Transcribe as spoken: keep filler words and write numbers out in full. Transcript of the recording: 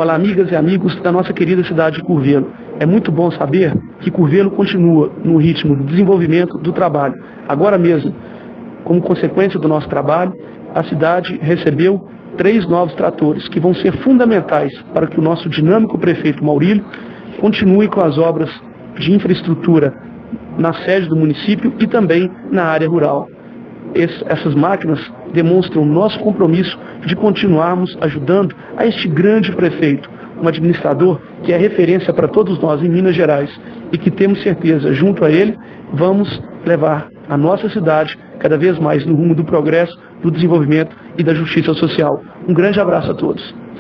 Olá, amigas e amigos da nossa querida cidade de Curvelo. É muito bom saber que Curvelo continua no ritmo do desenvolvimento do trabalho. Agora mesmo, como consequência do nosso trabalho, a cidade recebeu três novos tratores que vão ser fundamentais para que o nosso dinâmico prefeito Maurílio continue com as obras de infraestrutura na sede do município e também na área rural. Esse, essas máquinas demonstram o nosso compromisso de continuarmos ajudando a este grande prefeito, um administrador que é referência para todos nós em Minas Gerais e que temos certeza, junto a ele, vamos levar a nossa cidade cada vez mais no rumo do progresso, do desenvolvimento e da justiça social. Um grande abraço a todos.